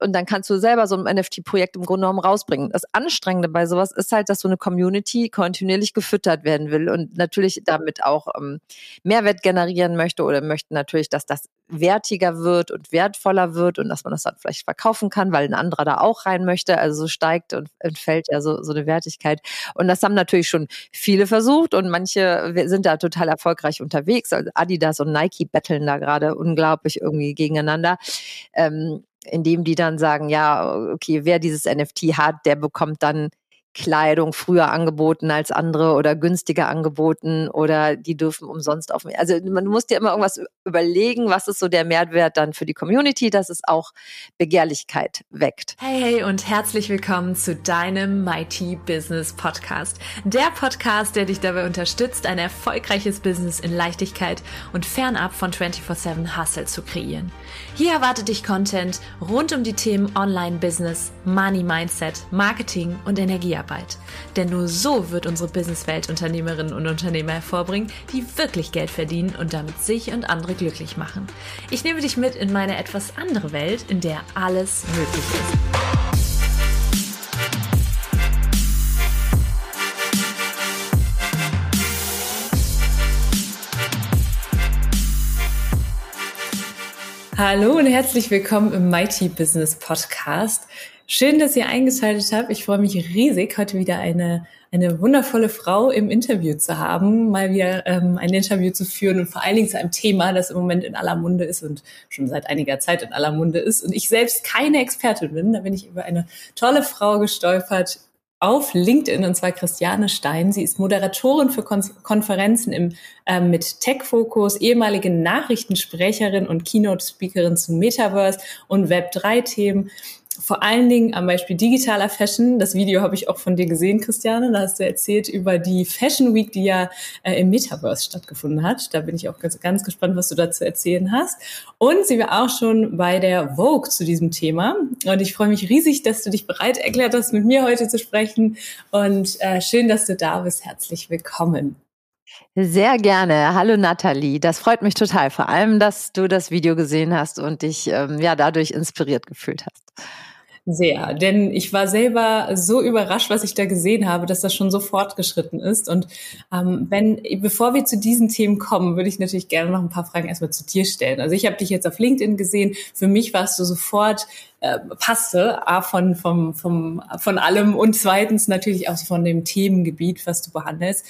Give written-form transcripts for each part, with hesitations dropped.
und dann kannst du selber so ein NFT-Projekt im Grunde genommen rausbringen. Das Anstrengende bei sowas ist halt, dass so eine Community kontinuierlich gefüttert werden will und natürlich damit auch Mehrwert generieren möchte oder möchte natürlich, dass das wertiger wird und wertvoller wird und dass man das dann vielleicht verkaufen kann, weil ein anderer da auch rein möchte. Also so steigt und entfällt ja so eine Wertigkeit. Und das haben natürlich schon viele versucht und manche sind da total erfolgreich unterwegs. Also Adidas und Nike betteln da gerade unglaublich irgendwie gegeneinander. Indem die dann sagen, ja, okay, wer dieses NFT hat, der bekommt dann Kleidung früher angeboten als andere oder günstiger angeboten oder die dürfen umsonst also man muss dir immer irgendwas überlegen, was ist so der Mehrwert dann für die Community, dass es auch Begehrlichkeit weckt. Hey und herzlich willkommen zu deinem Mighty Business Podcast. Der Podcast, der dich dabei unterstützt, ein erfolgreiches Business in Leichtigkeit und fernab von 24/7 Hustle zu kreieren. Hier erwartet dich Content rund um die Themen Online-Business, Money-Mindset, Marketing und Energiearbeit. Denn nur so wird unsere Businesswelt Unternehmerinnen und Unternehmer hervorbringen, die wirklich Geld verdienen und damit sich und andere glücklich machen. Ich nehme dich mit in meine etwas andere Welt, in der alles möglich ist. Hallo und herzlich willkommen im Mighty Business Podcast. Schön, dass ihr eingeschaltet habt. Ich freue mich riesig, heute wieder eine wundervolle Frau im Interview zu haben, mal wieder ein Interview zu führen und vor allen Dingen zu einem Thema, das im Moment in aller Munde ist und schon seit einiger Zeit in aller Munde ist. Und ich selbst keine Expertin bin, da bin ich über eine tolle Frau gestolpert auf LinkedIn, und zwar Christiane Stein. Sie ist Moderatorin für Konferenzen mit Tech-Fokus, ehemalige Nachrichtensprecherin und Keynote-Speakerin zu Metaverse und Web3-Themen. Vor allen Dingen am Beispiel digitaler Fashion. Das Video habe ich auch von dir gesehen, Christiane. Da hast du erzählt über die Fashion Week, die ja im Metaverse stattgefunden hat. Da bin ich auch ganz gespannt, was du dazu erzählen hast. Und sie war auch schon bei der Vogue zu diesem Thema. Und ich freue mich riesig, dass du dich bereit erklärt hast, mit mir heute zu sprechen. Und schön, dass du da bist. Herzlich willkommen. Sehr gerne. Hallo Nathalie. Das freut mich total. Vor allem, dass du das Video gesehen hast und dich dadurch inspiriert gefühlt hast. Sehr, denn ich war selber so überrascht, was ich da gesehen habe, dass das schon so fortgeschritten ist. Und bevor wir zu diesen Themen kommen, würde ich natürlich gerne noch ein paar Fragen erstmal zu dir stellen. Also ich habe dich jetzt auf LinkedIn gesehen. Für mich warst du sofort passte, von allem und zweitens natürlich auch von dem Themengebiet, was du behandelst.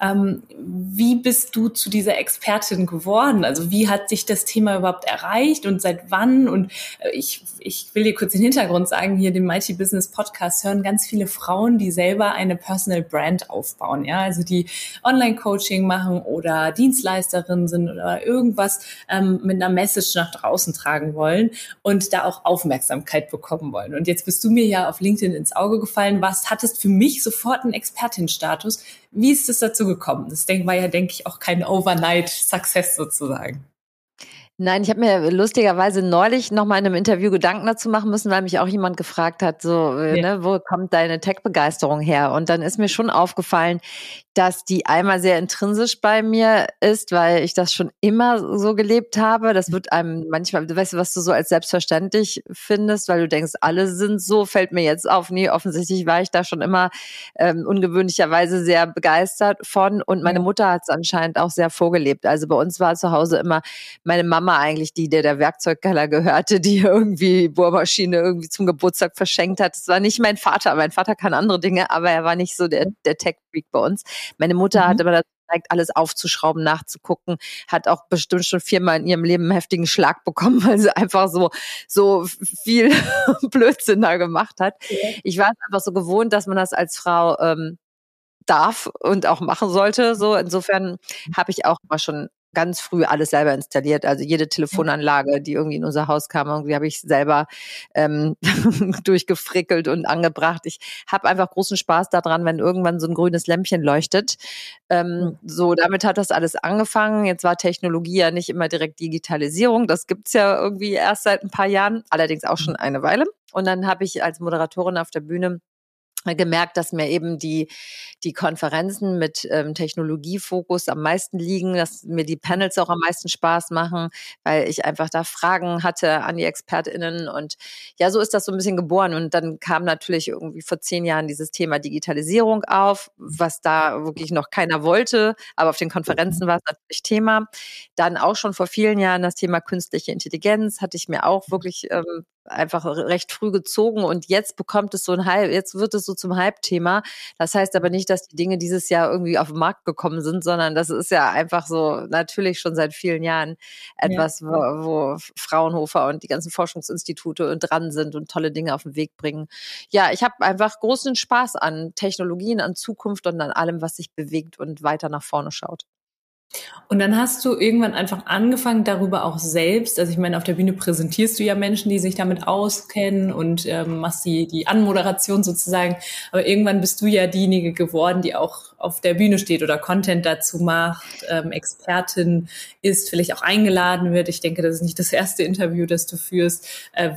Wie bist du zu dieser Expertin geworden? Also wie hat sich das Thema überhaupt erreicht und seit wann? Und ich will dir kurz den Hintergrund sagen, hier den Mighty Business Podcast hören ganz viele Frauen, die selber eine Personal Brand aufbauen, ja, also die Online-Coaching machen oder Dienstleisterin sind oder irgendwas mit einer Message nach draußen tragen wollen und da auch Aufmerksamkeit bekommen wollen. Und jetzt bist du mir ja auf LinkedIn ins Auge gefallen. Hattest für mich sofort einen Expertin-Status. Wie ist es dazu gekommen? Das war ja, denke ich, auch kein Overnight-Success sozusagen. Nein, ich habe mir lustigerweise neulich noch mal in einem Interview Gedanken dazu machen müssen, weil mich auch jemand gefragt hat, wo kommt deine Tech-Begeisterung her? Und dann ist mir schon aufgefallen, dass die einmal sehr intrinsisch bei mir ist, weil ich das schon immer so gelebt habe. Das wird einem manchmal, weißt du, was du so als selbstverständlich findest, weil du denkst, alle sind so, fällt mir jetzt auf. Nee, offensichtlich war ich da schon immer ungewöhnlicherweise sehr begeistert von. Und meine Mutter hat es anscheinend auch sehr vorgelebt. Also bei uns war zu Hause immer meine Mama eigentlich die, der Werkzeugkeller gehörte, die irgendwie Bohrmaschine irgendwie zum Geburtstag verschenkt hat. Das war nicht mein Vater. Mein Vater kann andere Dinge, aber er war nicht so der Tech-Freak bei uns. Meine Mutter hat aber dazu geneigt, alles aufzuschrauben, nachzugucken, hat auch bestimmt schon 4-mal in ihrem Leben einen heftigen Schlag bekommen, weil sie einfach so viel Blödsinn da gemacht hat. Ja. Ich war einfach so gewohnt, dass man das als Frau darf und auch machen sollte. So insofern habe ich auch mal schon ganz früh alles selber installiert. Also jede Telefonanlage, die irgendwie in unser Haus kam, irgendwie habe ich selber durchgefrickelt und angebracht. Ich habe einfach großen Spaß daran, wenn irgendwann so ein grünes Lämpchen leuchtet. Damit hat das alles angefangen. Jetzt war Technologie ja nicht immer direkt Digitalisierung. Das gibt's ja irgendwie erst seit ein paar Jahren, allerdings auch schon eine Weile. Und dann habe ich als Moderatorin auf der Bühne gemerkt, dass mir eben die Konferenzen mit Technologiefokus am meisten liegen, dass mir die Panels auch am meisten Spaß machen, weil ich einfach da Fragen hatte an die ExpertInnen. Und ja, so ist das so ein bisschen geboren. Und dann kam natürlich irgendwie vor 10 Jahren dieses Thema Digitalisierung auf, was da wirklich noch keiner wollte. Aber auf den Konferenzen war es natürlich Thema. Dann auch schon vor vielen Jahren das Thema künstliche Intelligenz hatte ich mir auch wirklich einfach recht früh gezogen, und jetzt bekommt es jetzt wird es so zum Hype-Thema. Das heißt aber nicht, dass die Dinge dieses Jahr irgendwie auf den Markt gekommen sind, sondern das ist ja einfach so natürlich schon seit vielen Jahren etwas, wo Fraunhofer und die ganzen Forschungsinstitute dran sind und tolle Dinge auf den Weg bringen. Ja, ich habe einfach großen Spaß an Technologien, an Zukunft und an allem, was sich bewegt und weiter nach vorne schaut. Und dann hast du irgendwann einfach angefangen, darüber auch selbst, also ich meine, auf der Bühne präsentierst du ja Menschen, die sich damit auskennen und machst die Anmoderation sozusagen, aber irgendwann bist du ja diejenige geworden, die auch auf der Bühne steht oder Content dazu macht, Expertin ist, vielleicht auch eingeladen wird. Ich denke, das ist nicht das erste Interview, das du führst.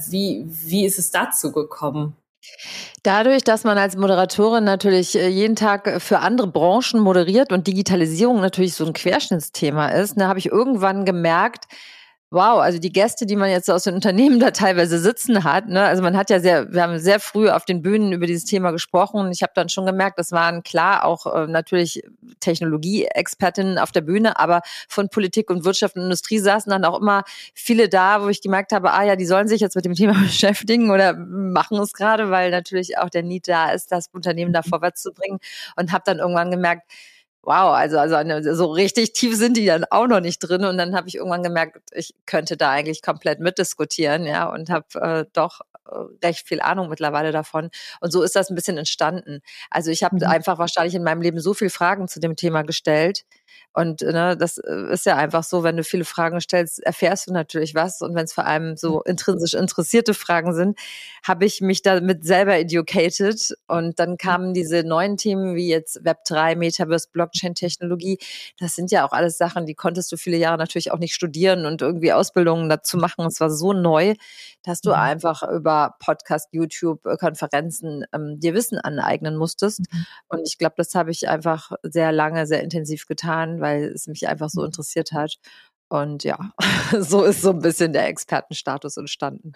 Wie ist es dazu gekommen? Dadurch, dass man als Moderatorin natürlich jeden Tag für andere Branchen moderiert und Digitalisierung natürlich so ein Querschnittsthema ist, habe ich irgendwann gemerkt, wow, also die Gäste, die man jetzt aus den Unternehmen da teilweise sitzen hat, also wir haben sehr früh auf den Bühnen über dieses Thema gesprochen, und ich habe dann schon gemerkt, das waren klar auch natürlich Technologie-Expertinnen auf der Bühne, aber von Politik und Wirtschaft und Industrie saßen dann auch immer viele da, wo ich gemerkt habe, die sollen sich jetzt mit dem Thema beschäftigen oder machen es gerade, weil natürlich auch der Need da ist, das Unternehmen da vorwärts zu bringen, und habe dann irgendwann gemerkt, wow, also so richtig tief sind die dann auch noch nicht drin. Und dann habe ich irgendwann gemerkt, ich könnte da eigentlich komplett mitdiskutieren, und habe doch recht viel Ahnung mittlerweile davon. Und so ist das ein bisschen entstanden. Also ich habe einfach wahrscheinlich in meinem Leben so viele Fragen zu dem Thema gestellt. Und das ist ja einfach so, wenn du viele Fragen stellst, erfährst du natürlich was. Und wenn es vor allem so intrinsisch interessierte Fragen sind, habe ich mich damit selber educated. Und dann kamen diese neuen Themen wie jetzt Web3, Metaverse, Blockchain-Technologie. Das sind ja auch alles Sachen, die konntest du viele Jahre natürlich auch nicht studieren und irgendwie Ausbildungen dazu machen. Es war so neu, dass du einfach über Podcast, YouTube, Konferenzen dir Wissen aneignen musstest. Und ich glaube, das habe ich einfach sehr lange, sehr intensiv getan, weil es mich einfach so interessiert hat. Und ja, so ist so ein bisschen der Expertenstatus entstanden.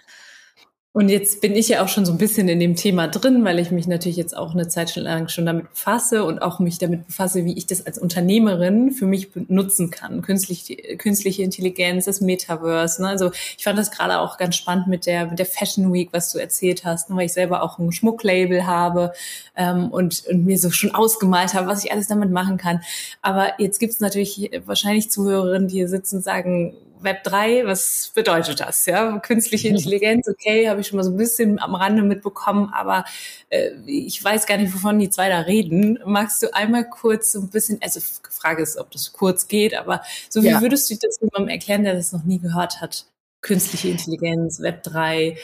Und jetzt bin ich ja auch schon so ein bisschen in dem Thema drin, weil ich mich natürlich jetzt auch eine Zeit lang schon damit befasse und auch mich damit befasse, wie ich das als Unternehmerin für mich nutzen kann. Künstliche Intelligenz, das Metaverse. Also ich fand das gerade auch ganz spannend mit der Fashion Week, was du erzählt hast, weil ich selber auch ein Schmucklabel habe und mir so schon ausgemalt habe, was ich alles damit machen kann. Aber jetzt gibt es natürlich wahrscheinlich Zuhörerinnen, die hier sitzen und sagen, Web3, was bedeutet das? Ja, künstliche Intelligenz, okay, habe ich schon mal so ein bisschen am Rande mitbekommen, aber ich weiß gar nicht, wovon die zwei da reden. Magst du einmal kurz so ein bisschen, also die Frage ist, ob das kurz geht, aber so wie würdest du das jemandem erklären, der das noch nie gehört hat? Künstliche Intelligenz, Web3,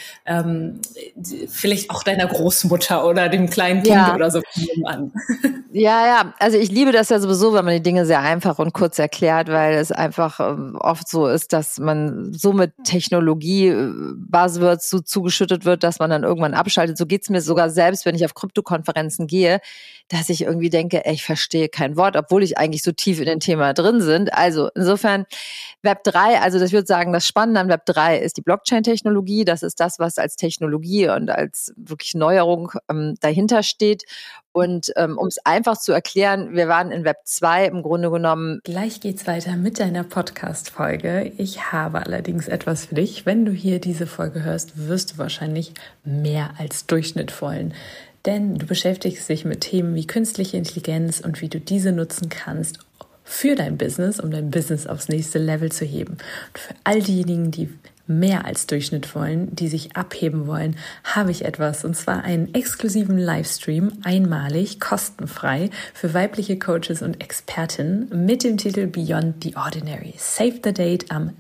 vielleicht auch deiner Großmutter oder dem kleinen Kind oder so an. Ja, also ich liebe das ja sowieso, wenn man die Dinge sehr einfach und kurz erklärt, weil es einfach oft so ist, dass man so mit Technologie Buzzwords so zugeschüttet wird, dass man dann irgendwann abschaltet. So geht's mir sogar selbst, wenn ich auf Kryptokonferenzen gehe, dass ich irgendwie denke, ich verstehe kein Wort, obwohl ich eigentlich so tief in dem Thema drin bin. Also insofern Web3, also ich würde sagen, das Spannende an Web3 ist die Blockchain-Technologie. Das ist das, was als Technologie und als wirklich Neuerung dahinter steht. Und um es einfach zu erklären, wir waren in Web 2 im Grunde genommen. Gleich geht's weiter mit deiner Podcast-Folge. Ich habe allerdings etwas für dich. Wenn du hier diese Folge hörst, wirst du wahrscheinlich mehr als Durchschnitt wollen. Denn du beschäftigst dich mit Themen wie künstliche Intelligenz und wie du diese nutzen kannst für dein Business, um dein Business aufs nächste Level zu heben. Und für all diejenigen, die mehr als Durchschnitt wollen, die sich abheben wollen, habe ich etwas, und zwar einen exklusiven Livestream, einmalig, kostenfrei, für weibliche Coaches und Expertinnen mit dem Titel Beyond the Ordinary. Save the date am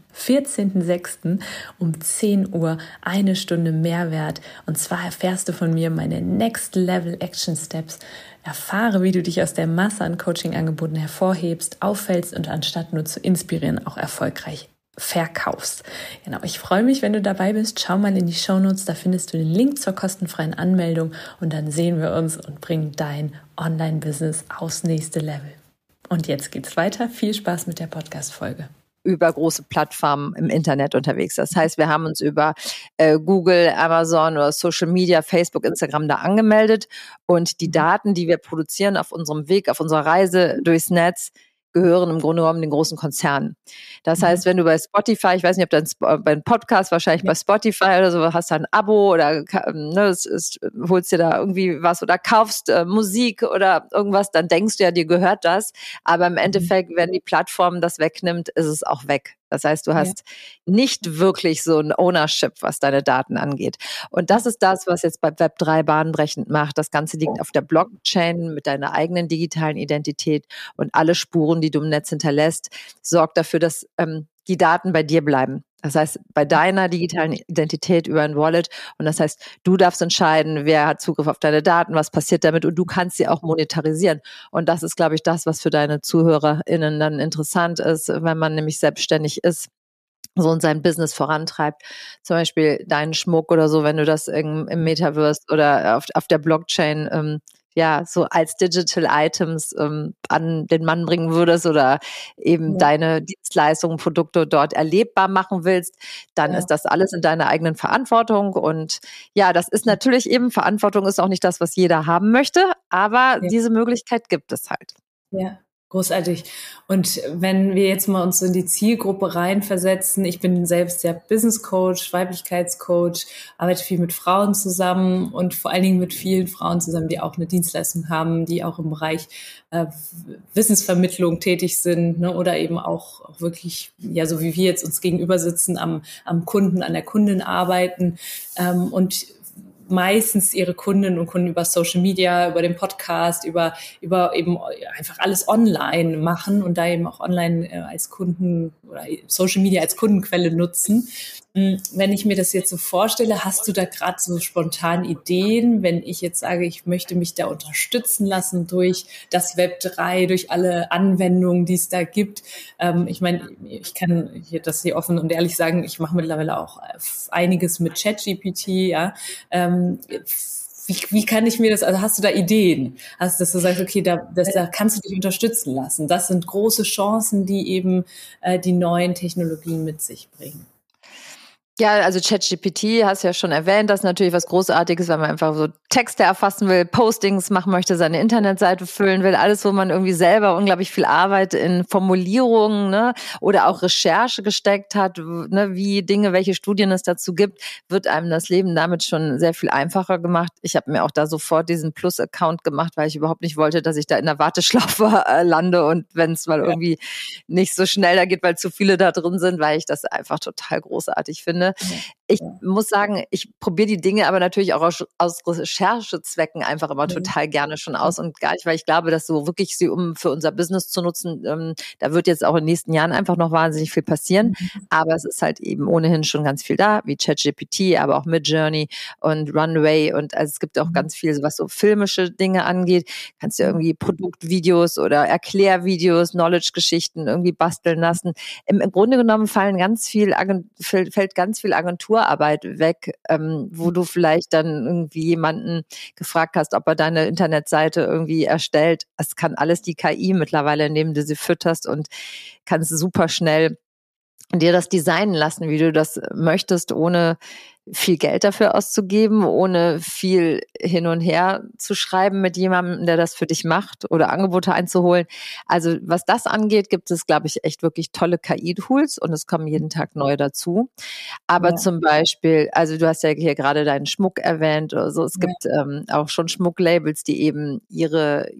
14.06. um 10 Uhr, 1 Stunde Mehrwert. Und zwar erfährst du von mir meine Next Level Action Steps. Erfahre, wie du dich aus der Masse an Coaching-Angeboten hervorhebst, auffällst und anstatt nur zu inspirieren, auch erfolgreich verkaufst. Genau, ich freue mich, wenn du dabei bist. Schau mal in die Shownotes, da findest du den Link zur kostenfreien Anmeldung und dann sehen wir uns und bringen dein Online-Business aufs nächste Level. Und jetzt geht's weiter. Viel Spaß mit der Podcast-Folge. Über große Plattformen im Internet unterwegs. Das heißt, wir haben uns über Google, Amazon oder Social Media, Facebook, Instagram da angemeldet und die Daten, die wir produzieren auf unserem Weg, auf unserer Reise durchs Netz, gehören im Grunde genommen den großen Konzernen. Das heißt, wenn du bei Spotify, ich weiß nicht, ob dein Podcast wahrscheinlich bei Spotify oder so, hast du ein Abo oder holst dir da irgendwie was oder kaufst Musik oder irgendwas, dann denkst du ja, dir gehört das. Aber im Endeffekt, wenn die Plattform das wegnimmt, ist es auch weg. Das heißt, du hast nicht wirklich so ein Ownership, was deine Daten angeht. Und das ist das, was jetzt bei Web3 bahnbrechend macht. Das Ganze liegt auf der Blockchain mit deiner eigenen digitalen Identität und alle Spuren, die du im Netz hinterlässt, sorgt dafür, dass die Daten bei dir bleiben. Das heißt, bei deiner digitalen Identität über ein Wallet. Und das heißt, du darfst entscheiden, wer hat Zugriff auf deine Daten, was passiert damit und du kannst sie auch monetarisieren. Und das ist, glaube ich, das, was für deine ZuhörerInnen dann interessant ist, wenn man nämlich selbstständig ist, so in sein Business vorantreibt. Zum Beispiel deinen Schmuck oder so, wenn du das im Metaverse oder auf der Blockchain so als Digital Items an den Mann bringen würdest oder eben deine Dienstleistungen, Produkte dort erlebbar machen willst, dann ist das alles in deiner eigenen Verantwortung. Und ja, das ist natürlich eben, Verantwortung ist auch nicht das, was jeder haben möchte, aber diese Möglichkeit gibt es halt. Ja. Großartig. Und wenn wir jetzt mal uns in die Zielgruppe reinversetzen, ich bin selbst ja Business Coach, Weiblichkeitscoach, arbeite viel mit Frauen zusammen und vor allen Dingen mit vielen Frauen zusammen, die auch eine Dienstleistung haben, die auch im Bereich Wissensvermittlung tätig sind, ne, oder eben auch wirklich, ja, so wie wir jetzt uns gegenüber sitzen, am Kunden, an der Kundin arbeiten und meistens ihre Kundinnen und Kunden über Social Media, über den Podcast, über eben einfach alles online machen und da eben auch online als Kunden oder Social Media als Kundenquelle nutzen. Wenn ich mir das jetzt so vorstelle, hast du da gerade so spontan Ideen, wenn ich jetzt sage, ich möchte mich da unterstützen lassen durch das Web 3, durch alle Anwendungen, die es da gibt. Ich meine, ich kann das hier offen und ehrlich sagen, ich mache mittlerweile auch einiges mit ChatGPT, ja. Wie kann ich mir das, also hast du da Ideen? Also, dass du sagst, okay, da kannst du dich unterstützen lassen. Das sind große Chancen, die eben die neuen Technologien mit sich bringen. Ja, also ChatGPT hast du ja schon erwähnt, das ist natürlich was Großartiges, wenn man einfach so Texte erfassen will, Postings machen möchte, seine Internetseite füllen will, alles, wo man irgendwie selber unglaublich viel Arbeit in Formulierungen, ne, oder auch Recherche gesteckt hat, ne, wie Dinge, welche Studien es dazu gibt, wird einem das Leben damit schon sehr viel einfacher gemacht. Ich habe mir auch da sofort diesen Plus-Account gemacht, weil ich überhaupt nicht wollte, dass ich da in der Warteschlaufe lande und wenn es mal irgendwie nicht so schnell da geht, weil zu viele da drin sind, weil ich das einfach total großartig finde. Ich muss sagen, ich probiere die Dinge aber natürlich auch aus Recherchezwecken einfach immer total gerne schon aus und gar nicht, weil ich glaube, dass so wirklich sie, um für unser Business zu nutzen, da wird jetzt auch in den nächsten Jahren einfach noch wahnsinnig viel passieren, aber es ist halt eben ohnehin schon ganz viel da, wie ChatGPT, aber auch Midjourney und Runway und also es gibt auch ganz viel, was so filmische Dinge angeht, kannst du irgendwie Produktvideos oder Erklärvideos, Knowledge-Geschichten irgendwie basteln lassen. Im Grunde genommen fällt ganz viel Agenturarbeit weg, wo du vielleicht dann irgendwie jemanden gefragt hast, ob er deine Internetseite irgendwie erstellt. Es kann alles die KI mittlerweile, indem du sie fütterst und kannst super schnell dir das designen lassen, wie du das möchtest, ohne viel Geld dafür auszugeben, ohne viel hin und her zu schreiben mit jemandem, der das für dich macht oder Angebote einzuholen. Also was das angeht, gibt es, glaube ich, echt wirklich tolle KI-Tools und es kommen jeden Tag neue dazu. Aber zum Beispiel, also du hast ja hier gerade deinen Schmuck erwähnt oder so, es gibt auch schon Schmucklabels, die eben ihre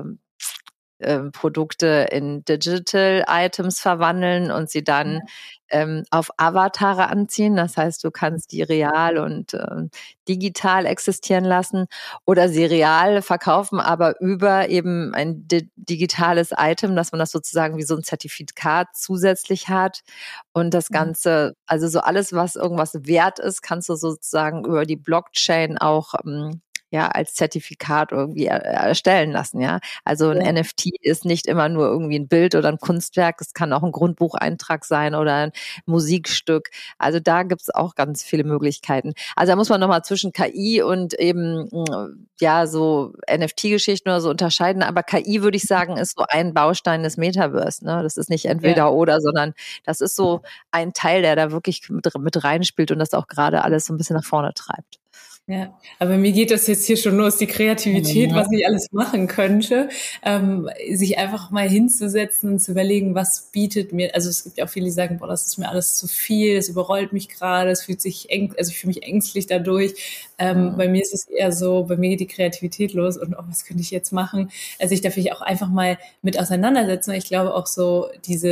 Produkte in Digital Items verwandeln und sie dann auf Avatare anziehen. Das heißt, du kannst die real und digital existieren lassen oder sie real verkaufen, aber über eben ein digitales Item, dass man das sozusagen wie so ein Zertifikat zusätzlich hat. Und das Ganze, also so alles, was irgendwas wert ist, kannst du sozusagen über die Blockchain auch ja als Zertifikat irgendwie erstellen lassen, ja. Also ein NFT ist nicht immer nur irgendwie ein Bild oder ein Kunstwerk, es kann auch ein Grundbucheintrag sein oder ein Musikstück. Also da gibt's auch ganz viele Möglichkeiten. Also da muss man nochmal zwischen KI und eben ja so NFT-Geschichten oder so unterscheiden. Aber KI, würde ich sagen, ist so ein Baustein des Metaverse. Ne? Das ist nicht entweder oder, sondern das ist so ein Teil, der da wirklich mit reinspielt und das auch gerade alles so ein bisschen nach vorne treibt. Ja, aber mir geht das jetzt hier schon los, die Kreativität, was ich alles machen könnte, sich einfach mal hinzusetzen und zu überlegen, was bietet mir, also es gibt ja auch viele, die sagen, boah, das ist mir alles zu viel, das überrollt mich gerade, es fühlt sich also ich fühle mich ängstlich dadurch. Bei mir ist es eher so, bei mir geht die Kreativität los und was könnte ich jetzt machen? Also ich darf mich auch einfach mal mit auseinandersetzen, weil ich glaube auch so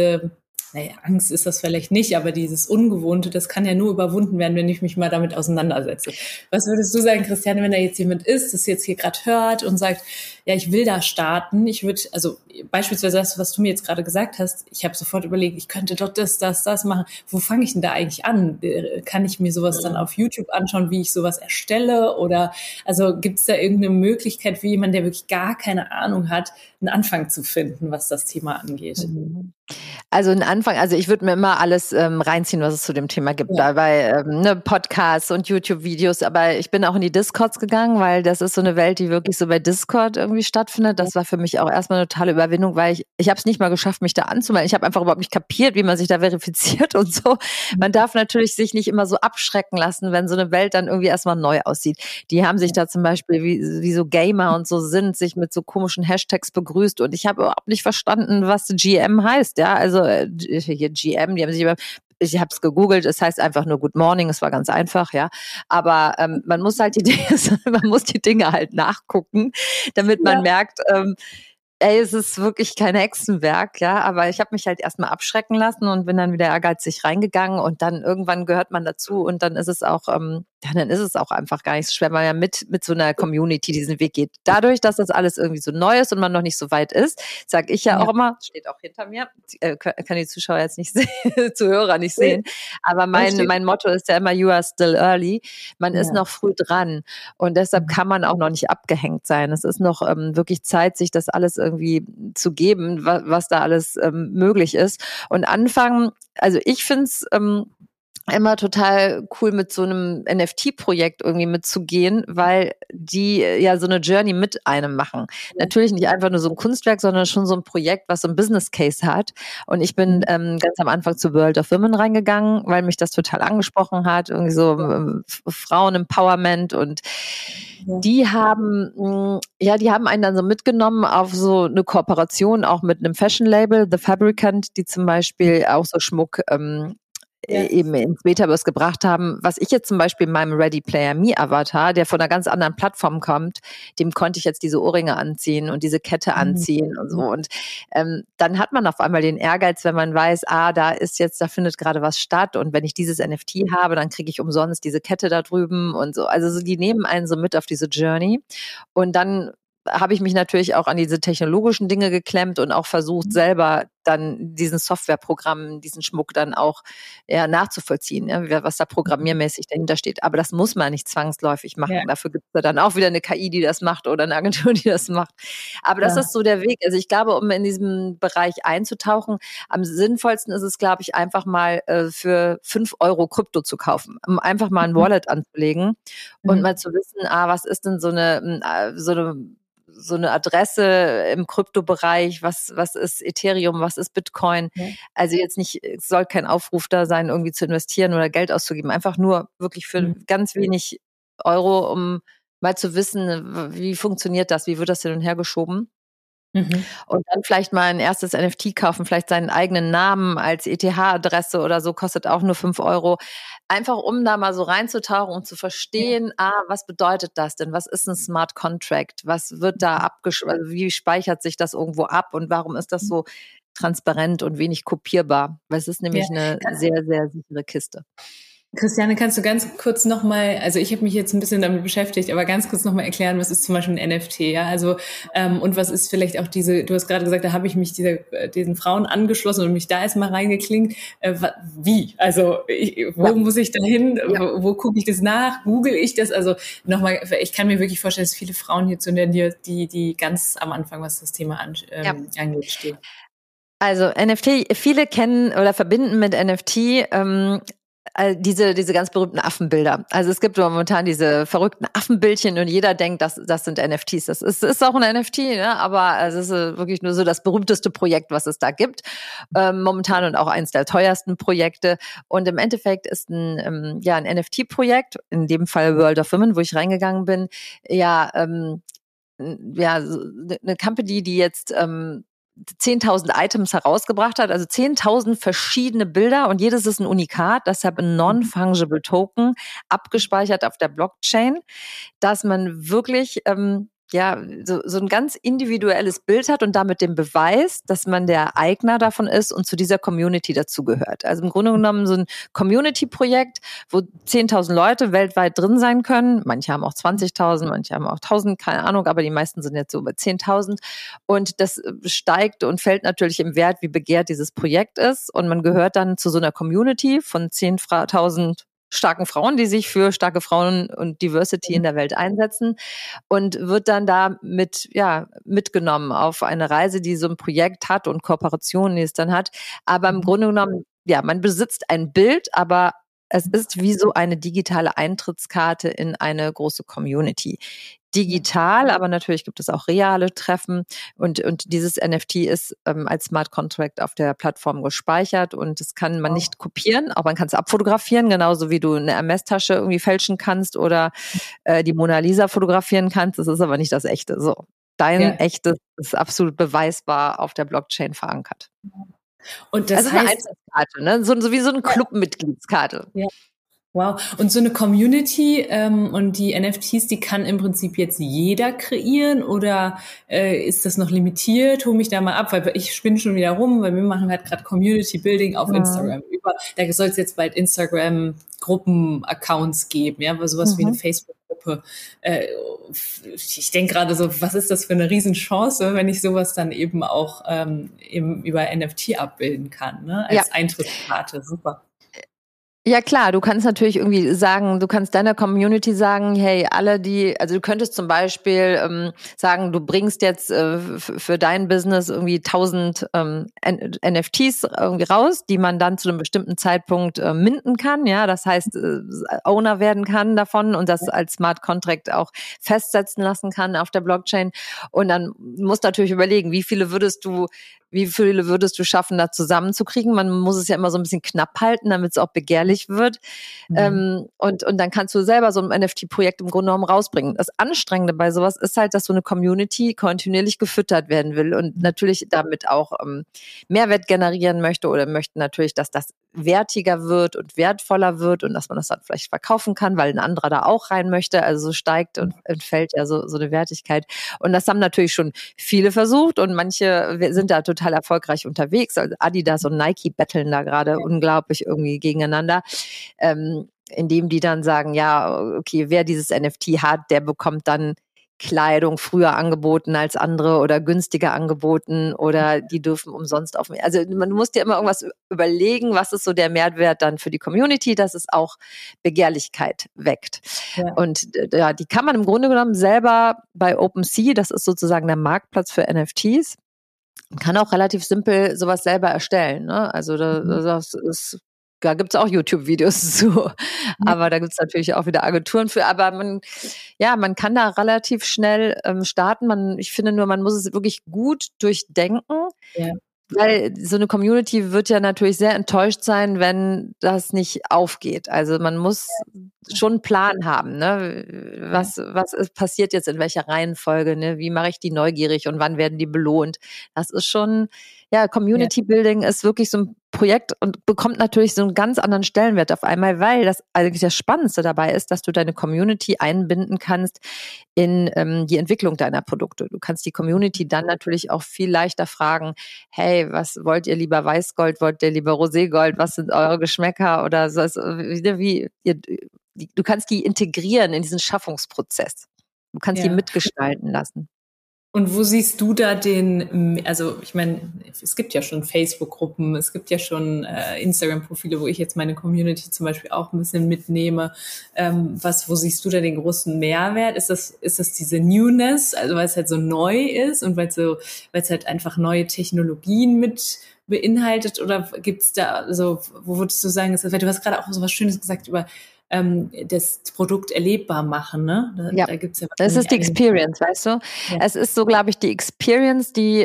Angst ist das vielleicht nicht, aber dieses Ungewohnte, das kann ja nur überwunden werden, wenn ich mich mal damit auseinandersetze. Was würdest du sagen, Christiane, wenn da jetzt jemand ist, das jetzt hier gerade hört und sagt, ja, ich will da starten, ich würde, also beispielsweise das, was du mir jetzt gerade gesagt hast, ich habe sofort überlegt, ich könnte doch das machen. Wo fange ich denn da eigentlich an? Kann ich mir sowas dann auf YouTube anschauen, wie ich sowas erstelle? Oder also gibt es da irgendeine Möglichkeit für jemanden, der wirklich gar keine Ahnung hat, einen Anfang zu finden, was das Thema angeht? Also ein Anfang, also ich würde mir immer alles reinziehen, was es zu dem Thema gibt, dabei Podcasts und YouTube-Videos, aber ich bin auch in die Discords gegangen, weil das ist so eine Welt, die wirklich so bei Discord irgendwie stattfindet. Das war für mich auch erstmal eine totale Überwindung, weil ich habe es nicht mal geschafft, mich da anzumelden. Ich habe einfach überhaupt nicht kapiert, wie man sich da verifiziert und so. Man darf natürlich sich nicht immer so abschrecken lassen, wenn so eine Welt dann irgendwie erstmal neu aussieht. Die haben sich da zum Beispiel, wie so Gamer und so sind, sich mit so komischen Hashtags begrüßt und ich habe überhaupt nicht verstanden, was GM heißt, ja, also hier GM, die haben sich ich habe es gegoogelt, es heißt einfach nur Good Morning, es war ganz einfach, ja. Aber man muss halt die Dinge halt nachgucken, damit man merkt, es ist wirklich kein Hexenwerk, ja, aber ich habe mich halt erstmal abschrecken lassen und bin dann wieder ehrgeizig reingegangen und dann irgendwann gehört man dazu und dann ist es auch, dann ist es auch einfach gar nicht so schwer, weil man ja mit so einer Community diesen Weg geht. Dadurch, dass das alles irgendwie so neu ist und man noch nicht so weit ist, sage ich ja auch immer, steht auch hinter mir, können die Zuschauer jetzt nicht sehen, Zuhörer nicht sehen, aber mein Motto ist ja immer, you are still early, man ist noch früh dran und deshalb kann man auch noch nicht abgehängt sein. Es ist noch wirklich Zeit, sich das alles irgendwie zu geben, was da alles möglich ist und anfangen, also ich finde es immer total cool, mit so einem NFT-Projekt irgendwie mitzugehen, weil die ja so eine Journey mit einem machen. Natürlich nicht einfach nur so ein Kunstwerk, sondern schon so ein Projekt, was so ein Business Case hat. Und ich bin ganz am Anfang zu World of Women reingegangen, weil mich das total angesprochen hat, irgendwie so Frauen-Empowerment und die haben einen dann so mitgenommen auf so eine Kooperation auch mit einem Fashion-Label, The Fabricant, die zum Beispiel auch so Schmuck eben ins Metaverse gebracht haben. Was ich jetzt zum Beispiel in meinem Ready Player Me Avatar, der von einer ganz anderen Plattform kommt, dem konnte ich jetzt diese Ohrringe anziehen und diese Kette anziehen und so. Und dann hat man auf einmal den Ehrgeiz, wenn man weiß, da findet gerade was statt und wenn ich dieses NFT habe, dann kriege ich umsonst diese Kette da drüben und so. Also die nehmen einen so mit auf diese Journey und dann habe ich mich natürlich auch an diese technologischen Dinge geklemmt und auch versucht, selber dann diesen Softwareprogrammen, diesen Schmuck dann auch nachzuvollziehen, was da programmiermäßig dahinter steht. Aber das muss man nicht zwangsläufig machen. Ja. Dafür gibt es dann auch wieder eine KI, die das macht oder eine Agentur, die das macht. Aber das ist so der Weg. Also ich glaube, um in diesem Bereich einzutauchen, am sinnvollsten ist es, glaube ich, einfach mal für 5 Euro Krypto zu kaufen, um einfach mal ein Wallet anzulegen und mal zu wissen, was ist denn so eine Adresse im Kryptobereich, was ist Ethereum, was ist Bitcoin. Also jetzt nicht, es soll kein Aufruf da sein, irgendwie zu investieren oder Geld auszugeben, einfach nur wirklich für ganz wenig Euro, um mal zu wissen, wie funktioniert das, wie wird das hin und her geschoben. Und dann vielleicht mal ein erstes NFT kaufen, vielleicht seinen eigenen Namen als ETH-Adresse oder so, kostet auch nur 5 Euro. Einfach um da mal so reinzutauchen und zu verstehen, was bedeutet das denn? Was ist ein Smart Contract? Was wird da also wie speichert sich das irgendwo ab und warum ist das so transparent und wenig kopierbar? Weil es ist nämlich eine sehr, sehr sichere Kiste. Christiane, kannst du ganz kurz nochmal, also ich habe mich jetzt ein bisschen damit beschäftigt, aber ganz kurz nochmal erklären, was ist zum Beispiel ein NFT, ja, also und was ist vielleicht auch du hast gerade gesagt, da habe ich mich diesen Frauen angeschlossen und mich da erstmal reingeklinkt. Wie? Also wo muss ich da hin? Ja. Wo gucke ich das nach? Google ich das? Also nochmal, ich kann mir wirklich vorstellen, dass viele Frauen hier zuhören, die ganz am Anfang, was das Thema angeht, stehen. Also NFT, viele kennen oder verbinden mit NFT diese ganz berühmten Affenbilder. Also es gibt momentan diese verrückten Affenbildchen und jeder denkt, das sind NFTs. Das ist auch ein NFT, ne? Aber es ist wirklich nur so das berühmteste Projekt, was es da gibt momentan und auch eins der teuersten Projekte. Und im Endeffekt ist ein NFT-Projekt, in dem Fall World of Women, wo ich reingegangen bin, eine Company, die jetzt 10.000 Items herausgebracht hat, also 10.000 verschiedene Bilder und jedes ist ein Unikat, deshalb ein Non-Fungible Token, abgespeichert auf der Blockchain, dass man wirklich so ein ganz individuelles Bild hat und damit den Beweis, dass man der Eigner davon ist und zu dieser Community dazugehört. Also im Grunde genommen so ein Community-Projekt, wo 10.000 Leute weltweit drin sein können. Manche haben auch 20.000, manche haben auch 1.000, keine Ahnung, aber die meisten sind jetzt so über 10.000. Und das steigt und fällt natürlich im Wert, wie begehrt dieses Projekt ist. Und man gehört dann zu so einer Community von 10.000 starken Frauen, die sich für starke Frauen und Diversity in der Welt einsetzen und wird dann da mitgenommen auf eine Reise, die so ein Projekt hat und Kooperationen, die es dann hat. Aber im Grunde genommen, ja, man besitzt ein Bild, aber es ist wie so eine digitale Eintrittskarte in eine große Community. Digital, aber natürlich gibt es auch reale Treffen und dieses NFT ist als Smart Contract auf der Plattform gespeichert und das kann man nicht kopieren, auch man kann es abfotografieren, genauso wie du eine Hermes-Tasche irgendwie fälschen kannst oder die Mona Lisa fotografieren kannst, das ist aber nicht das Echte. So, dein Echtes ist absolut beweisbar auf der Blockchain verankert. Und das heißt, eine Eintrittskarte, ne? So wie so eine Clubmitgliedskarte. Ja. Wow. Und so eine Community und die NFTs, die kann im Prinzip jetzt jeder kreieren oder ist das noch limitiert? Hol mich da mal ab, weil ich spinne schon wieder rum, weil wir machen halt gerade Community Building auf Instagram. Da soll es jetzt bald Instagram-Gruppen-Accounts geben, ja, sowas wie eine Facebook-Gruppe. Ich denke gerade so, was ist das für eine Riesenchance, wenn ich sowas dann eben auch eben über NFT abbilden kann, ne? Als Eintrittskarte. Super. Ja klar, du kannst natürlich irgendwie sagen, du kannst deiner Community sagen, hey, also du könntest zum Beispiel sagen, du bringst jetzt für dein Business irgendwie 1.000 NFTs irgendwie raus, die man dann zu einem bestimmten Zeitpunkt minten kann, ja, das heißt Owner werden kann davon und das als Smart Contract auch festsetzen lassen kann auf der Blockchain und dann musst du natürlich überlegen, wie viele würdest du schaffen, da zusammenzukriegen? Man muss es ja immer so ein bisschen knapp halten, damit es auch begehrlich wird. Und dann kannst du selber so ein NFT-Projekt im Grunde genommen rausbringen. Das Anstrengende bei sowas ist halt, dass so eine Community kontinuierlich gefüttert werden will und natürlich damit auch Mehrwert generieren möchte oder möchte natürlich, dass das wertiger wird und wertvoller wird und dass man das dann vielleicht verkaufen kann, weil ein anderer da auch rein möchte. Also so steigt und entfällt ja so eine Wertigkeit. Und das haben natürlich schon viele versucht und manche sind da total erfolgreich unterwegs. Also Adidas und Nike betteln da gerade unglaublich irgendwie gegeneinander, indem die dann sagen, ja, okay, wer dieses NFT hat, der bekommt dann Kleidung früher angeboten als andere oder günstiger angeboten oder die dürfen umsonst also man muss dir immer irgendwas überlegen, was ist so der Mehrwert dann für die Community, dass es auch Begehrlichkeit weckt. Ja. Und die kann man im Grunde genommen selber bei OpenSea, das ist sozusagen der Marktplatz für NFTs, kann auch relativ simpel sowas selber erstellen. Ne? Also da gibt's auch YouTube-Videos zu, aber da gibt's natürlich auch wieder Agenturen für. Aber man kann da relativ schnell starten. Ich finde nur, man muss es wirklich gut durchdenken. Ja. Weil so eine Community wird ja natürlich sehr enttäuscht sein, wenn das nicht aufgeht. Also man muss schon einen Plan haben, ne? Was passiert jetzt in welcher Reihenfolge, ne? Wie mache ich die neugierig und wann werden die belohnt? Das ist schon, Community Building ist wirklich so ein Projekt und bekommt natürlich so einen ganz anderen Stellenwert auf einmal, weil das eigentlich das Spannendste dabei ist, dass du deine Community einbinden kannst in die Entwicklung deiner Produkte. Du kannst die Community dann natürlich auch viel leichter fragen, hey, was wollt ihr lieber Weißgold, wollt ihr lieber Roségold, was sind eure Geschmäcker oder so, du kannst die integrieren in diesen Schaffungsprozess. Du kannst die mitgestalten lassen. Und wo siehst du da also ich meine, es gibt ja schon Facebook-Gruppen, es gibt ja schon Instagram-Profile, wo ich jetzt meine Community zum Beispiel auch ein bisschen mitnehme. Wo siehst du da den großen Mehrwert? Ist das diese Newness, also weil es halt so neu ist und weil es halt einfach neue Technologien mit beinhaltet, oder gibt's da so, wo würdest du sagen, weil du hast gerade auch so was Schönes gesagt über das Produkt erlebbar machen, ne? Da gibt's ja, das ist die Experience, weißt du? Ja. Es ist so, glaube ich, die Experience, die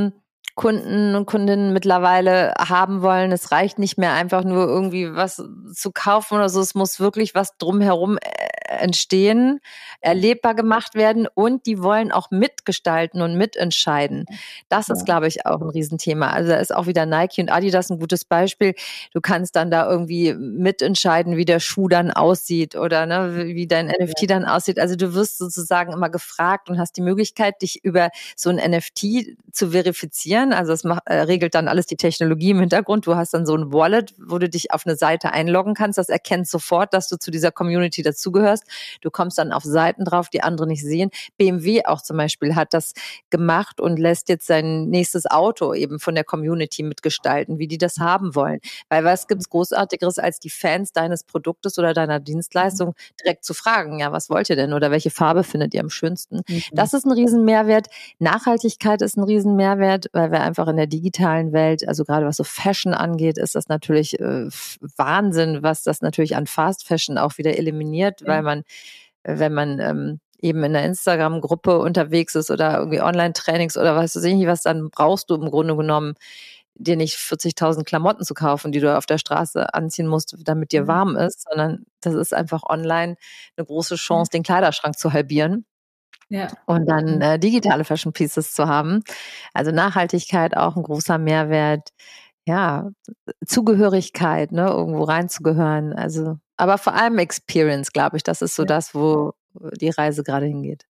Kunden und Kundinnen mittlerweile haben wollen. Es reicht nicht mehr einfach nur irgendwie was zu kaufen oder so. Es muss wirklich was drumherum entstehen, erlebbar gemacht werden, und die wollen auch mitgestalten und mitentscheiden. Das ist, glaube ich, auch ein Riesenthema. Also da ist auch wieder Nike und Adidas ein gutes Beispiel. Du kannst dann da irgendwie mitentscheiden, wie der Schuh dann aussieht oder wie dein NFT dann aussieht. Also du wirst sozusagen immer gefragt und hast die Möglichkeit, dich über so ein NFT zu verifizieren. Also das regelt dann alles die Technologie im Hintergrund. Du hast dann so ein Wallet, wo du dich auf eine Seite einloggen kannst. Das erkennt sofort, dass du zu dieser Community dazugehörst. Du kommst dann auf Seiten drauf, die andere nicht sehen. BMW auch zum Beispiel hat das gemacht und lässt jetzt sein nächstes Auto eben von der Community mitgestalten, wie die das haben wollen. Weil was gibt's Großartigeres, als die Fans deines Produktes oder deiner Dienstleistung direkt zu fragen, ja, was wollt ihr denn oder welche Farbe findet ihr am schönsten? Das ist ein Riesenmehrwert. Nachhaltigkeit ist ein Riesenmehrwert, weil wir einfach in der digitalen Welt, also gerade was so Fashion angeht, ist das natürlich Wahnsinn, was das natürlich an Fast Fashion auch wieder eliminiert, weil man, wenn man eben in der Instagram-Gruppe unterwegs ist oder irgendwie Online-Trainings oder was weiß ich nicht was, dann brauchst du im Grunde genommen dir nicht 40.000 Klamotten zu kaufen, die du auf der Straße anziehen musst, damit dir warm ist, sondern das ist einfach online eine große Chance, den Kleiderschrank zu halbieren. Ja. Und dann digitale Fashion Pieces zu haben. Also Nachhaltigkeit auch ein großer Mehrwert. Ja, Zugehörigkeit, irgendwo reinzugehören. Also, aber vor allem Experience, glaube ich, das ist so das, wo die Reise gerade hingeht.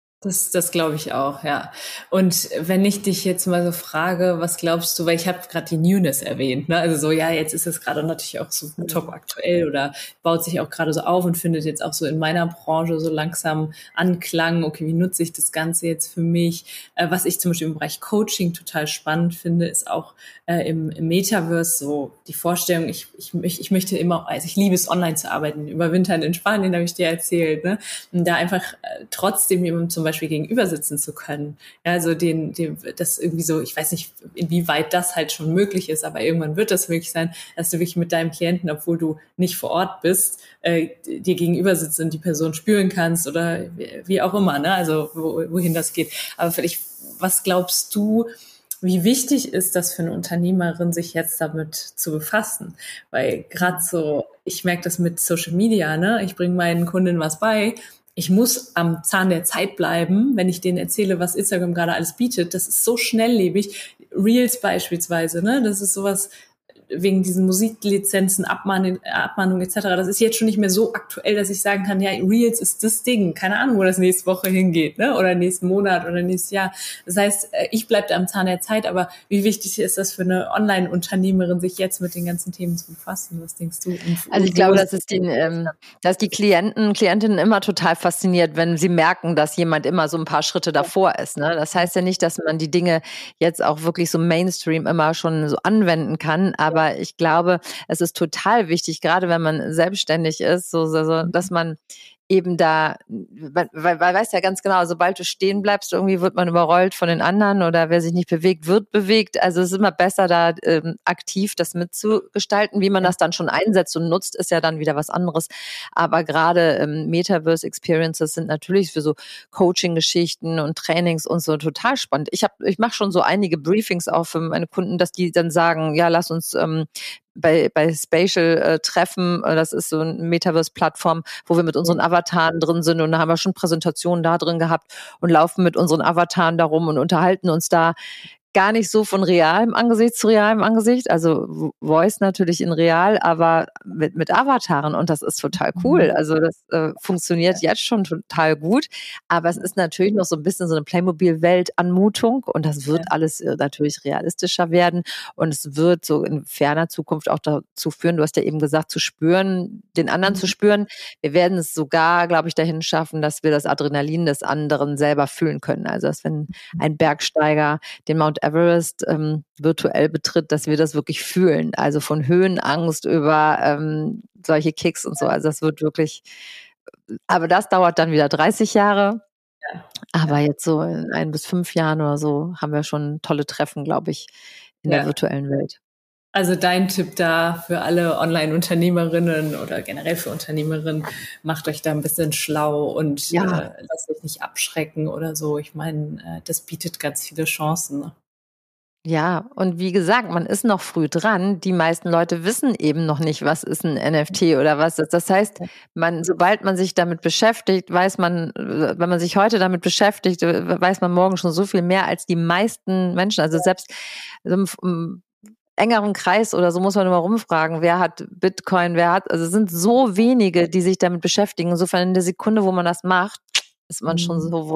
Das glaube ich auch, ja. Und wenn ich dich jetzt mal so frage, was glaubst du, weil ich habe gerade die Newness erwähnt, ne? Also so, ja, jetzt ist es gerade natürlich auch so top aktuell oder baut sich auch gerade so auf und findet jetzt auch so in meiner Branche so langsam Anklang. Okay, wie nutze ich das Ganze jetzt für mich? Was ich zum Beispiel im Bereich Coaching total spannend finde, ist auch im Metaverse so die Vorstellung, ich möchte immer, also ich liebe es, online zu arbeiten. Überwintern in Spanien, habe ich dir erzählt, ne? Und da einfach trotzdem jemandem zum Beispiel gegenüber sitzen zu können. Ja, also das irgendwie so, ich weiß nicht, inwieweit das halt schon möglich ist, aber irgendwann wird das möglich sein, dass du wirklich mit deinem Klienten, obwohl du nicht vor Ort bist, dir gegenüber sitzt und die Person spüren kannst oder wie auch immer, ne? Also wohin das geht. Aber vielleicht, was glaubst du, wie wichtig ist das für eine Unternehmerin, sich jetzt damit zu befassen? Weil gerade so, ich merke das mit Social Media, ne? Ich bringe meinen Kundinnen was bei. Ich muss am Zahn der Zeit bleiben, wenn ich denen erzähle, was Instagram gerade alles bietet. Das ist so schnelllebig. Reels beispielsweise, ne? Das ist sowas, wegen diesen Musiklizenzen, Abmahnung etc. Das ist jetzt schon nicht mehr so aktuell, dass ich sagen kann, ja, Reels ist das Ding. Keine Ahnung, wo das nächste Woche hingeht, ne? Oder nächsten Monat oder nächstes Jahr. Das heißt, ich bleibe da am Zahn der Zeit, aber wie wichtig ist das für eine Online-Unternehmerin, sich jetzt mit den ganzen Themen zu befassen? Was denkst du? Also ich glaube, dass die Klientinnen immer total fasziniert, wenn sie merken, dass jemand immer so ein paar Schritte davor ist, ne? Das heißt ja nicht, dass man die Dinge jetzt auch wirklich so Mainstream immer schon so anwenden kann, aber ich glaube, es ist total wichtig, gerade wenn man selbstständig ist, so dass man eben da, weil weißt ja ganz genau, sobald du stehen bleibst, irgendwie wird man überrollt von den anderen oder wer sich nicht bewegt, wird bewegt. Also es ist immer besser, da aktiv das mitzugestalten. Wie man das dann schon einsetzt und nutzt, ist ja dann wieder was anderes. Aber gerade Metaverse Experiences sind natürlich für so Coaching-Geschichten und Trainings und so total spannend. Ich mache schon so einige Briefings auch für meine Kunden, dass die dann sagen, ja, lass uns bei Spatial treffen, das ist so eine Metaverse-Plattform, wo wir mit unseren Avataren drin sind, und da haben wir schon Präsentationen da drin gehabt und laufen mit unseren Avataren da rum und unterhalten uns da gar nicht so von realem Angesicht zu realem Angesicht, also Voice natürlich in real, aber mit Avataren und das ist total cool. Also das funktioniert jetzt schon total gut, aber es ist natürlich noch so ein bisschen so eine Playmobil-Welt-Anmutung und das wird alles natürlich realistischer werden und es wird so in ferner Zukunft auch dazu führen, du hast ja eben gesagt, zu spüren, den anderen zu spüren. Wir werden es sogar, glaube ich, dahin schaffen, dass wir das Adrenalin des anderen selber fühlen können. Also dass wenn ein Bergsteiger den Mount Everest virtuell betritt, dass wir das wirklich fühlen. Also von Höhenangst über solche Kicks und so. Also das wird wirklich, aber das dauert dann wieder 30 Jahre. Ja. Aber jetzt so in 1 bis 5 Jahren oder so haben wir schon tolle Treffen, glaube ich, in der virtuellen Welt. Also dein Tipp da für alle Online-Unternehmerinnen oder generell für Unternehmerinnen, macht euch da ein bisschen schlau und lasst euch nicht abschrecken oder so. Ich meine, das bietet ganz viele Chancen. Ne? Ja, und wie gesagt, man ist noch früh dran. Die meisten Leute wissen eben noch nicht, was ist ein NFT oder was ist. Das heißt, sobald man sich damit beschäftigt, weiß man, wenn man sich heute damit beschäftigt, weiß man morgen schon so viel mehr als die meisten Menschen. Also selbst im engeren Kreis oder so muss man immer rumfragen, wer hat Bitcoin, also es sind so wenige, die sich damit beschäftigen. Insofern in der Sekunde, wo man das macht, ist man schon so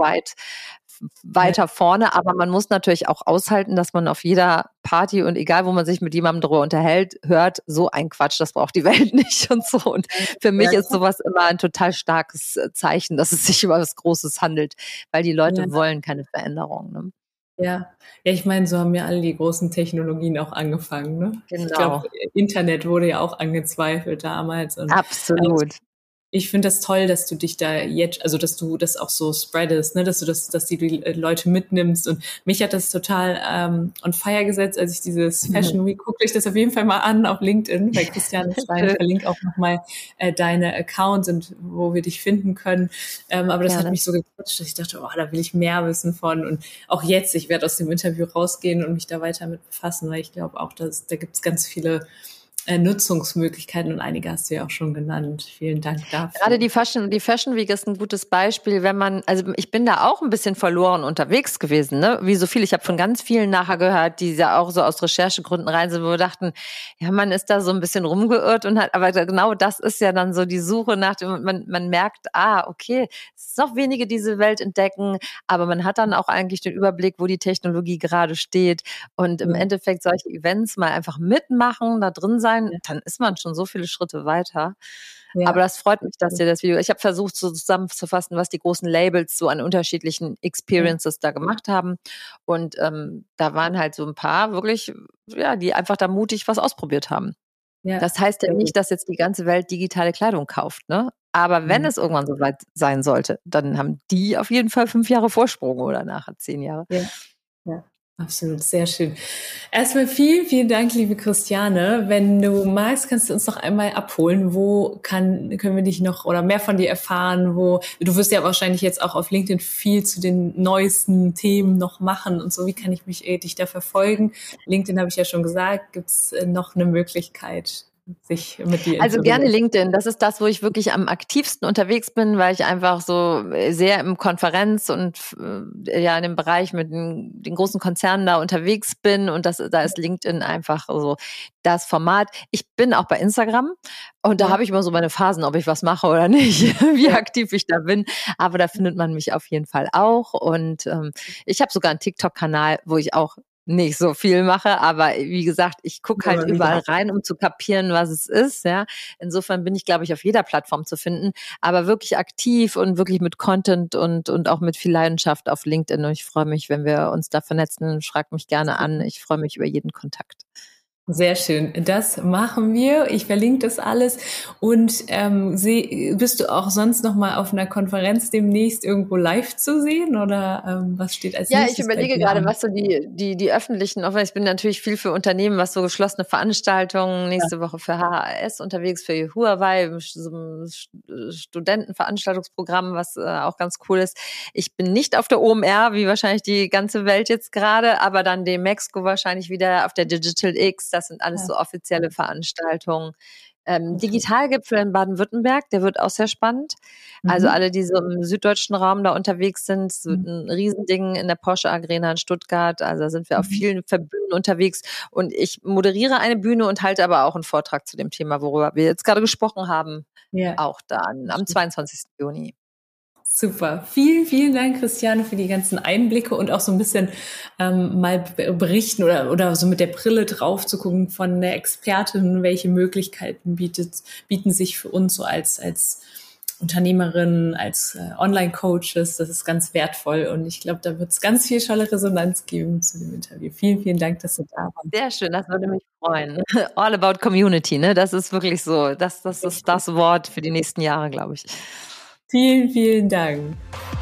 weiter vorne, aber man muss natürlich auch aushalten, dass man auf jeder Party und egal, wo man sich mit jemandem darüber unterhält, hört, so ein Quatsch, das braucht die Welt nicht und so. Und für mich ist sowas immer ein total starkes Zeichen, dass es sich über was Großes handelt, weil die Leute wollen keine Veränderung. Ne? Ja, ich meine, so haben ja alle die großen Technologien auch angefangen. Ne? Genau. Ich glaube, Internet wurde ja auch angezweifelt damals. Und absolut. Ich finde das toll, dass du dich da jetzt, also dass du das auch so spreadest, ne, dass die Leute mitnimmst. Und mich hat das total on fire gesetzt, als ich dieses Fashion Week, guckt euch das auf jeden Fall mal an auf LinkedIn bei Christiane Stein. Ich verlinke auch nochmal deine Accounts und wo wir dich finden können. Aber das hat mich so gecatcht, dass ich dachte, da will ich mehr wissen von. Und auch jetzt, ich werde aus dem Interview rausgehen und mich da weiter mit befassen, weil ich glaube auch, da gibt es ganz viele Nutzungsmöglichkeiten und einige hast du ja auch schon genannt. Vielen Dank dafür. Gerade die Fashion Week ist ein gutes Beispiel, also ich bin da auch ein bisschen verloren unterwegs gewesen, ne? Wie so viel. Ich habe von ganz vielen nachher gehört, die ja auch so aus Recherchegründen rein sind, wo wir dachten, ja, man ist da so ein bisschen rumgeirrt aber genau das ist ja dann so die Suche nach dem, man merkt, okay, es sind auch wenige, die diese Welt entdecken, aber man hat dann auch eigentlich den Überblick, wo die Technologie gerade steht und im Endeffekt solche Events mal einfach mitmachen, da drin sein, dann ist man schon so viele Schritte weiter. Ja. Aber das freut mich, dass dir das Video, ich habe versucht so zusammenzufassen, was die großen Labels so an unterschiedlichen Experiences da gemacht haben. Und da waren halt so ein paar wirklich, die einfach da mutig was ausprobiert haben. Ja. Das heißt ja nicht, dass jetzt die ganze Welt digitale Kleidung kauft, ne? Aber wenn es irgendwann so weit sein sollte, dann haben die auf jeden Fall 5 Jahre Vorsprung oder nachher 10 Jahre. Ja. Absolut, sehr schön. Erstmal vielen, vielen Dank, liebe Christiane. Wenn du magst, kannst du uns noch einmal abholen. Wo können wir dich noch oder mehr von dir erfahren? Du wirst ja wahrscheinlich jetzt auch auf LinkedIn viel zu den neuesten Themen noch machen und so. Wie kann ich dich da verfolgen? LinkedIn habe ich ja schon gesagt. Gibt es noch eine Möglichkeit, sich mit dir Also gerne LinkedIn. Das ist das, wo ich wirklich am aktivsten unterwegs bin, weil ich einfach so sehr im Konferenz und in dem Bereich mit den großen Konzernen da unterwegs bin und da ist LinkedIn einfach so das Format. Ich bin auch bei Instagram und da habe ich immer so meine Phasen, ob ich was mache oder nicht, wie aktiv ich da bin. Aber da findet man mich auf jeden Fall auch und ich habe sogar einen TikTok-Kanal, wo ich auch nicht so viel mache, aber wie gesagt, ich gucke halt überall rein, um zu kapieren, was es ist, ja. Insofern bin ich, glaube ich, auf jeder Plattform zu finden, aber wirklich aktiv und wirklich mit Content und auch mit viel Leidenschaft auf LinkedIn und ich freue mich, wenn wir uns da vernetzen, schreibt mich gerne an, ich freue mich über jeden Kontakt. Sehr schön, das machen wir. Ich verlinke das alles. Und bist du auch sonst noch mal auf einer Konferenz demnächst irgendwo live zu sehen oder was steht als nächstes? Ja, ich überlege gerade, was so die öffentlichen, ich bin natürlich viel für Unternehmen, was so geschlossene Veranstaltungen, nächste Woche für HHS unterwegs, für Huawei, so ein Studentenveranstaltungsprogramm, was auch ganz cool ist. Ich bin nicht auf der OMR, wie wahrscheinlich die ganze Welt jetzt gerade, aber dann demexco wahrscheinlich wieder auf der Digital X. Das sind alles so offizielle Veranstaltungen. Digitalgipfel in Baden-Württemberg, der wird auch sehr spannend. Also alle, die so im süddeutschen Raum da unterwegs sind, es wird ein Riesending in der Porsche Arena in Stuttgart. Also da sind wir auf vielen Bühnen unterwegs. Und ich moderiere eine Bühne und halte aber auch einen Vortrag zu dem Thema, worüber wir jetzt gerade gesprochen haben. Ja. Auch dann am 22. Juni. Super. Vielen, vielen Dank, Christiane, für die ganzen Einblicke und auch so ein bisschen mal berichten oder so mit der Brille drauf zu gucken von der Expertin, welche Möglichkeiten bieten sich für uns so als Unternehmerinnen, als Online-Coaches. Das ist ganz wertvoll und ich glaube, da wird es ganz viel tolle Resonanz geben zu dem Interview. Vielen, vielen Dank, dass du da warst. Sehr schön, das würde mich freuen. All about Community, ne? Das ist wirklich so. Das ist das Wort für die nächsten Jahre, glaube ich. Vielen, vielen Dank.